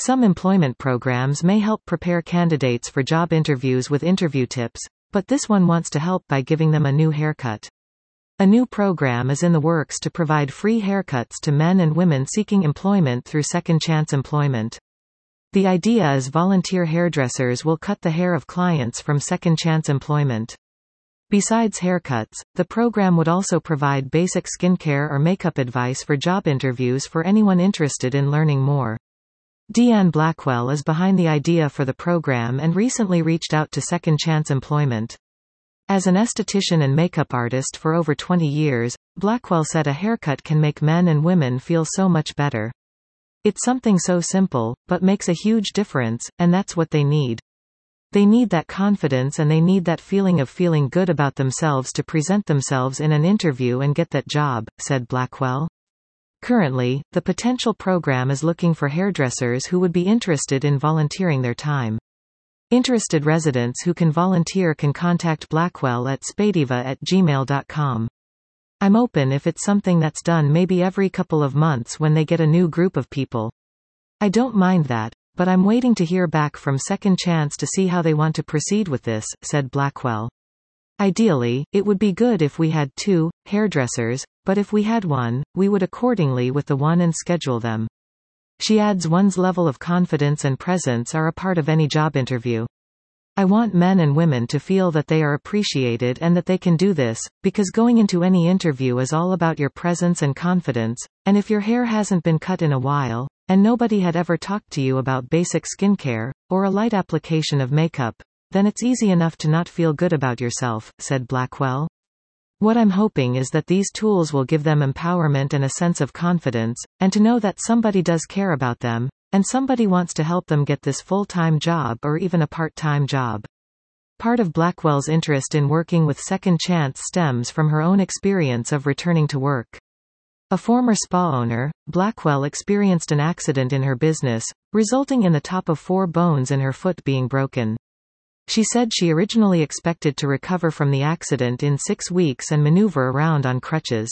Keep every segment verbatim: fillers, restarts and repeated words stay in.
Some employment programs may help prepare candidates for job interviews with interview tips, but this one wants to help by giving them a new haircut. A new program is in the works to provide free haircuts to men and women seeking employment through Second Chance Employment. The idea is volunteer hairdressers will cut the hair of clients from Second Chance Employment. Besides haircuts, the program would also provide basic skincare or makeup advice for job interviews for anyone interested in learning more. Deanne Blackwell is behind the idea for the program and recently reached out to Second Chance Employment. As an esthetician and makeup artist for over twenty years, Blackwell said a haircut can make men and women feel so much better. It's something so simple, but makes a huge difference, and that's what they need. They need that confidence and they need that feeling of feeling good about themselves to present themselves in an interview and get that job, said Blackwell. Currently, the potential program is looking for hairdressers who would be interested in volunteering their time. Interested residents who can volunteer can contact Blackwell at spadiva at gmail dot com. I'm open if it's something that's done maybe every couple of months when they get a new group of people. I don't mind that, but I'm waiting to hear back from Second Chance to see how they want to proceed with this, said Blackwell. Ideally, it would be good if we had two hairdressers, but if we had one, we would accordingly with the one and schedule them. She adds one's level of confidence and presence are a part of any job interview. I want men and women to feel that they are appreciated and that they can do this, because going into any interview is all about your presence and confidence, and if your hair hasn't been cut in a while, and nobody had ever talked to you about basic skincare, or a light application of makeup, then it's easy enough to not feel good about yourself, said Blackwell. What I'm hoping is that these tools will give them empowerment and a sense of confidence, and to know that somebody does care about them, and somebody wants to help them get this full-time job or even a part-time job. Part of Blackwell's interest in working with Second Chance stems from her own experience of returning to work. A former spa owner, Blackwell experienced an accident in her business, resulting in the top of four bones in her foot being broken. She said she originally expected to recover from the accident in six weeks and maneuver around on crutches.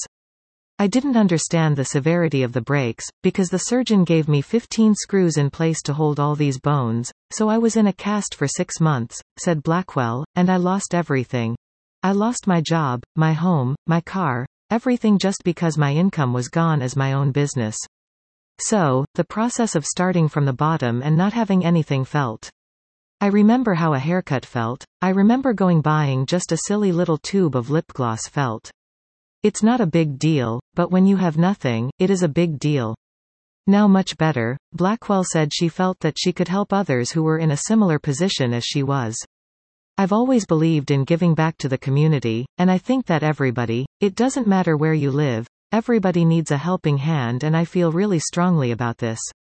I didn't understand the severity of the breaks, because the surgeon gave me fifteen screws in place to hold all these bones, so I was in a cast for six months, said Blackwell, and I lost everything. I lost my job, my home, my car, everything just because my income was gone as my own business. So, the process of starting from the bottom and not having anything felt. I remember how a haircut felt. I remember going buying just a silly little tube of lip gloss felt. It's not a big deal, but when you have nothing, it is a big deal. Now much better, Blackwell said she felt that she could help others who were in a similar position as she was. I've always believed in giving back to the community, and I think that everybody, it doesn't matter where you live, everybody needs a helping hand, and I feel really strongly about this.